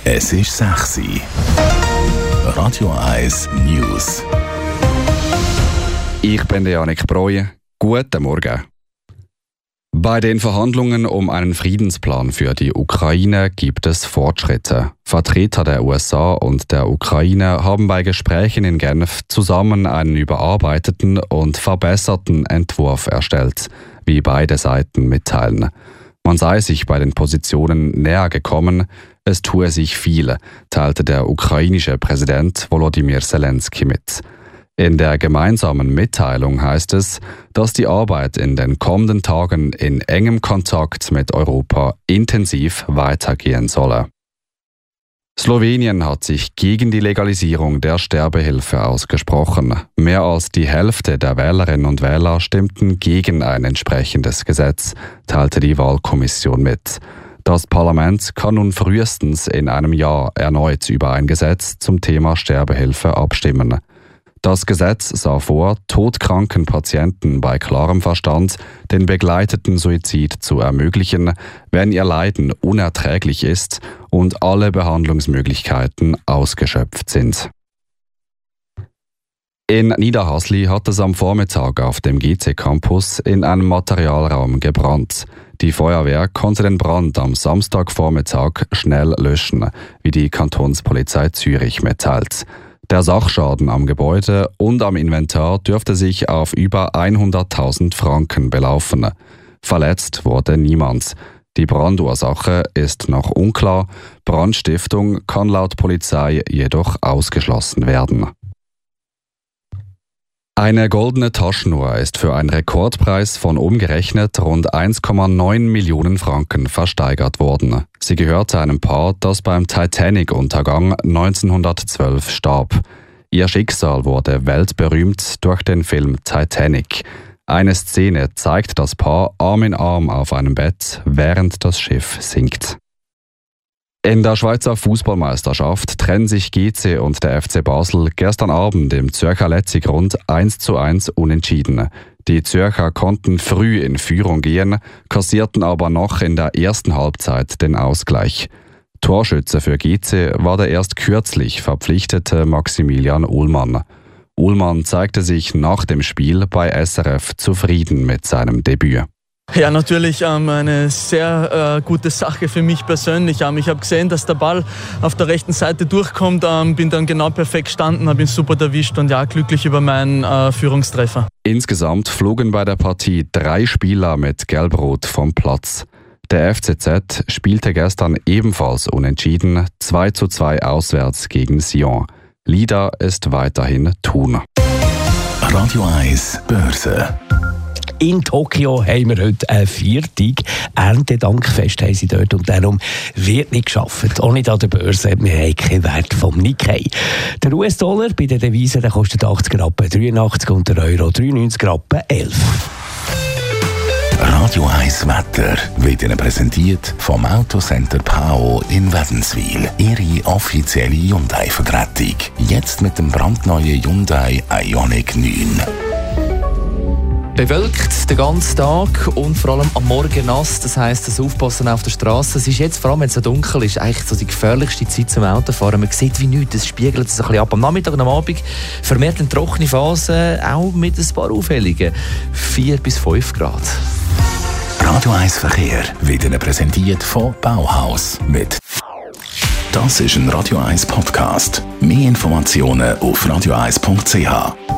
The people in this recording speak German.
Es ist 6 Uhr. Radio 1 News. Ich bin der Janik Breuer. Guten Morgen. Bei den Verhandlungen um einen Friedensplan für die Ukraine gibt es Fortschritte. Vertreter der USA und der Ukraine haben bei Gesprächen in Genf zusammen einen überarbeiteten und verbesserten Entwurf erstellt, wie beide Seiten mitteilen. Man sei sich bei den Positionen näher gekommen, es tue sich viel, teilte der ukrainische Präsident Volodymyr Zelensky mit. In der gemeinsamen Mitteilung heißt es, dass die Arbeit in den kommenden Tagen in engem Kontakt mit Europa intensiv weitergehen solle. Slowenien hat sich gegen die Legalisierung der Sterbehilfe ausgesprochen. Mehr als die Hälfte der Wählerinnen und Wähler stimmten gegen ein entsprechendes Gesetz, teilte die Wahlkommission mit. Das Parlament kann nun frühestens in einem Jahr erneut über ein Gesetz zum Thema Sterbehilfe abstimmen. Das Gesetz sah vor, todkranken Patienten bei klarem Verstand den begleiteten Suizid zu ermöglichen, wenn ihr Leiden unerträglich ist und alle Behandlungsmöglichkeiten ausgeschöpft sind. In Niederhasli hat es am Vormittag auf dem GC-Campus in einem Materialraum gebrannt. Die Feuerwehr konnte den Brand am Samstagvormittag schnell löschen, wie die Kantonspolizei Zürich mitteilt. Der Sachschaden am Gebäude und am Inventar dürfte sich auf über 100.000 Franken belaufen. Verletzt wurde niemand. Die Brandursache ist noch unklar. Brandstiftung kann laut Polizei jedoch ausgeschlossen werden. Eine goldene Taschenuhr ist für einen Rekordpreis von umgerechnet rund 1,9 Millionen Franken versteigert worden. Sie gehörte einem Paar, das beim Titanic-Untergang 1912 starb. Ihr Schicksal wurde weltberühmt durch den Film Titanic. Eine Szene zeigt das Paar Arm in Arm auf einem Bett, während das Schiff sinkt. In der Schweizer Fußballmeisterschaft trennen sich GC und der FC Basel gestern Abend im Zürcher Letzigrund 1:1 unentschieden. Die Zürcher konnten früh in Führung gehen, kassierten aber noch in der ersten Halbzeit den Ausgleich. Torschütze für GC war der erst kürzlich verpflichtete Maximilian Ullmann. Ullmann zeigte sich nach dem Spiel bei SRF zufrieden mit seinem Debüt. Ja, natürlich eine sehr gute Sache für mich persönlich. Ich habe gesehen, dass der Ball auf der rechten Seite durchkommt, bin dann genau perfekt gestanden, habe ihn super erwischt und ja, glücklich über meinen Führungstreffer. Insgesamt flogen bei der Partie 3 Spieler mit Gelb-Rot vom Platz. Der FCZ spielte gestern ebenfalls unentschieden, 2:2 auswärts gegen Sion. Leader ist weiterhin Thun. Radio 1 Börse. In Tokio haben wir heute ein Viertag. Erntedankfest haben sie dort und darum wird nicht gearbeitet. Auch nicht an der Börse. Wir haben keinen Wert vom Nikkei. Der US-Dollar bei den Devisen der kostet 80 Rappen 83 und der Euro 93 Rappen 11. Radio 1 Wetter wird Ihnen präsentiert vom Autocenter Pao in Wädenswil. Ihre offizielle Hyundai-Vertretung. Jetzt mit dem brandneuen Hyundai Ioniq 9. Bewölkt den ganzen Tag und vor allem am Morgen nass. Das heisst, das Aufpassen auf der Straße. Es ist jetzt, vor allem wenn es so dunkel ist, eigentlich so die gefährlichste Zeit zum Autofahren. Man sieht wie nichts, es spiegelt sich ein bisschen ab. Am Nachmittag und am Abend vermehrt eine trockene Phase, auch mit ein paar Aufhellungen. 4 bis 5 Grad. Radio 1 Verkehr wird Ihnen präsentiert von Bauhaus. Das ist ein Radio 1 Podcast. Mehr Informationen auf radio1.ch.